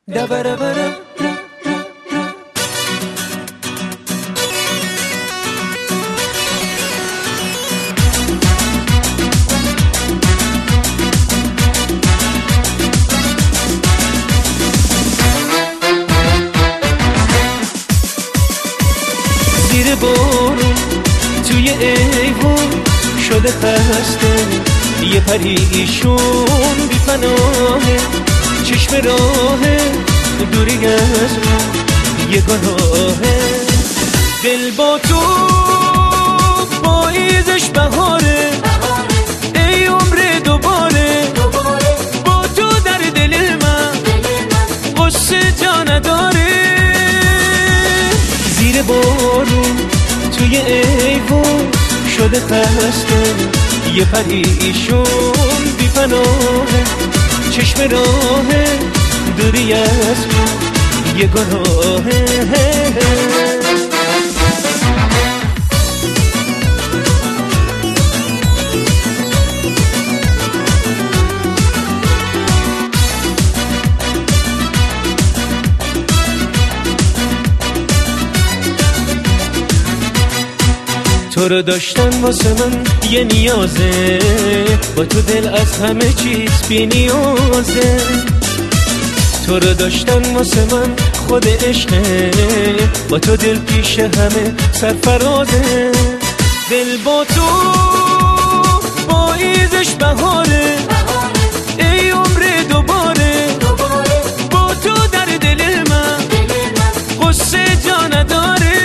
زیر بارون توی ایوون شده خسته، یه پریشون بی پناهه، چشم راهه دوری از ما یه گناهه. دل با تو پاییزش بهاره، ای عمر دوباره با تو در دل من غصه جا نداره. زیر بارون توی ایوون شده خسته، یه پریشون بی پناهه، چشم راهه دوری از ما یه گناهه. تو رو داشتن واسه من یه نیازه، با تو دل از همه چیز بی نیازه. تو رو داشتن واسه من خود عشقه، با تو دل پیش همه سرفرازه. دل با تو پاییزش بهاره، ای عمر دوباره با تو در دل من غصه جا نداره.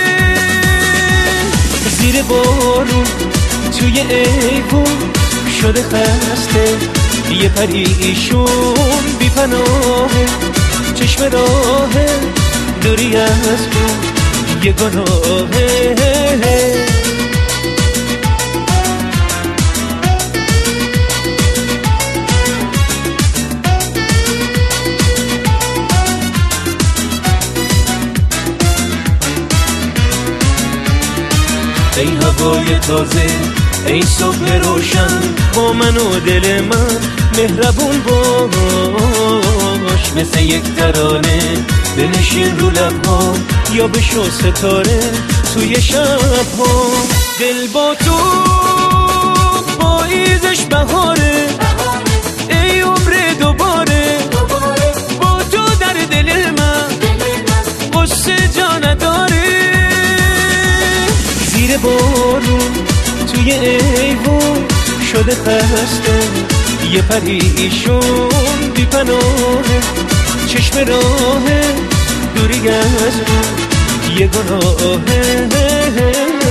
زیر بارون توی ایوون شده خسته، یه پریشون بی پناهه، چشم راهه دوری از ما یه گناهه. ای هوای تازه، ای صبح روشن، با من و دل من مهربون باش. مثل یک ترانه بنشین رو لب‌ها، یا بشو ستاره توی شب‌ها. دل با تو پاییزش بهاره، ای عمر دوباره با تو در دل من غصه جا نداره. زیر بارون توی ایوون شده خسته، یه پریشون بی پناهه، چشم راهه دوری از ما یه گناهه.